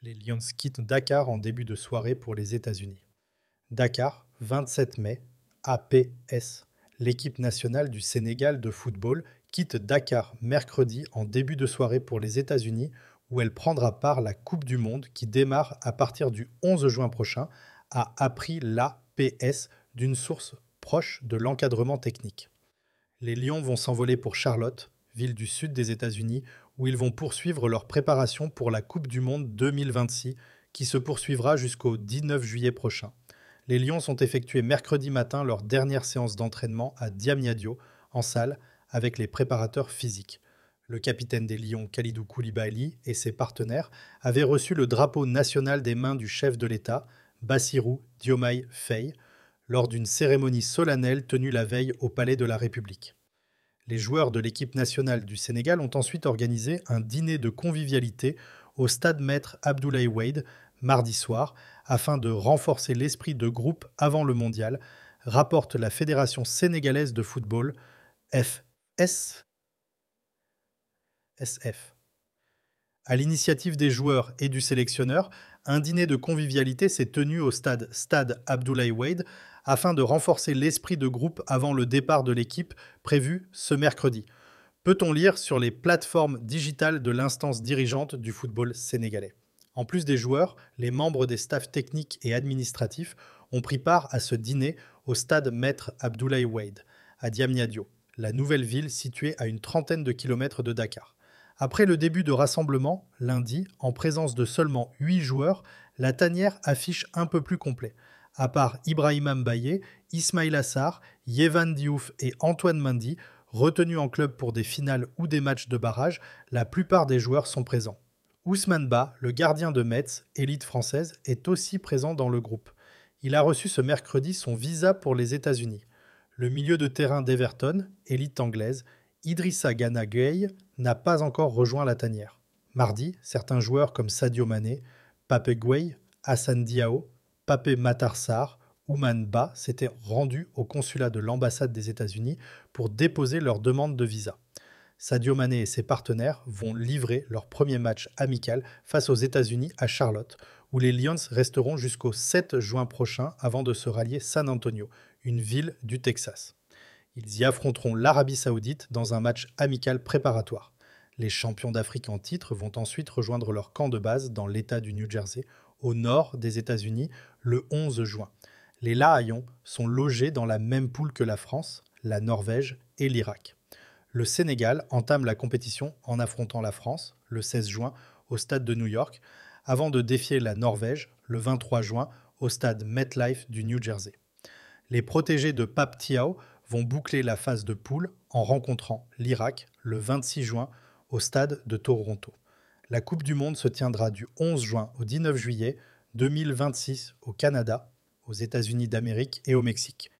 Les Lions quittent Dakar en début de soirée pour les États-Unis. Dakar, 27 mai, APS. L'équipe nationale du Sénégal de football quitte Dakar mercredi en début de soirée pour les États-Unis où elle prendra part à la Coupe du Monde qui démarre à partir du 11 juin prochain, a appris l'APS d'une source proche de l'encadrement technique. Les Lions vont s'envoler pour Charlotte, ville du sud des États-Unis, où ils vont poursuivre leur préparation pour la Coupe du Monde 2026, qui se poursuivra jusqu'au 19 juillet prochain. Les Lions ont effectué mercredi matin leur dernière séance d'entraînement à Diamniadio, en salle, avec les préparateurs physiques. Le capitaine des Lions, Khalidou Koulibaly, et ses partenaires avaient reçu le drapeau national des mains du chef de l'État, Bassirou Diomaye Faye, lors d'une cérémonie solennelle tenue la veille au Palais de la République. Les joueurs de l'équipe nationale du Sénégal ont ensuite organisé un dîner de convivialité au stade Maître Abdoulaye Wade mardi soir afin de renforcer l'esprit de groupe avant le mondial, rapporte la Fédération sénégalaise de football FSF. À l'initiative des joueurs et du sélectionneur, un dîner de convivialité s'est tenu au Stade Abdoulaye Wade afin de renforcer l'esprit de groupe avant le départ de l'équipe prévu ce mercredi. Peut-on lire sur les plateformes digitales de l'instance dirigeante du football sénégalais. En plus des joueurs, les membres des staffs techniques et administratifs ont pris part à ce dîner au stade Maître Abdoulaye Wade, à Diamniadio, la nouvelle ville située à une trentaine de kilomètres de Dakar. Après le début de rassemblement, lundi, en présence de seulement 8 joueurs, la tanière affiche un peu plus complet. À part Ibrahima Mbaye, Ismaïla Assar, Yehvan Diouf et Antoine Mendy, retenus en club pour des finales ou des matchs de barrage, la plupart des joueurs sont présents. Ousmane Ba, le gardien de Metz, élite française, est aussi présent dans le groupe. Il a reçu ce mercredi son visa pour les États-Unis. Le milieu de terrain d'Everton, élite anglaise, Idrissa Gana Gueye, n'a pas encore rejoint la tanière. Mardi, certains joueurs comme Sadio Mané, Pape Gueye, Hassan Diao, Pape Matar Sarr, Ousmane Ba s'étaient rendus au consulat de l'ambassade des États-Unis pour déposer leur demande de visa. Sadio Mané et ses partenaires vont livrer leur premier match amical face aux États-Unis à Charlotte, où les Lions resteront jusqu'au 7 juin prochain avant de se rallier San Antonio, une ville du Texas. Ils y affronteront l'Arabie Saoudite dans un match amical préparatoire. Les champions d'Afrique en titre vont ensuite rejoindre leur camp de base dans l'État du New Jersey, au nord des États-Unis, le 11 juin. Les Lions sont logés dans la même poule que la France, la Norvège et l'Irak. Le Sénégal entame la compétition en affrontant la France, le 16 juin, au stade de New York, avant de défier la Norvège, le 23 juin, au stade MetLife du New Jersey. Les protégés de Pape Thiaw vont boucler la phase de poule en rencontrant l'Irak le 26 juin au stade de Toronto. La Coupe du Monde se tiendra du 11 juin au 19 juillet 2026 au Canada, aux États-Unis d'Amérique et au Mexique.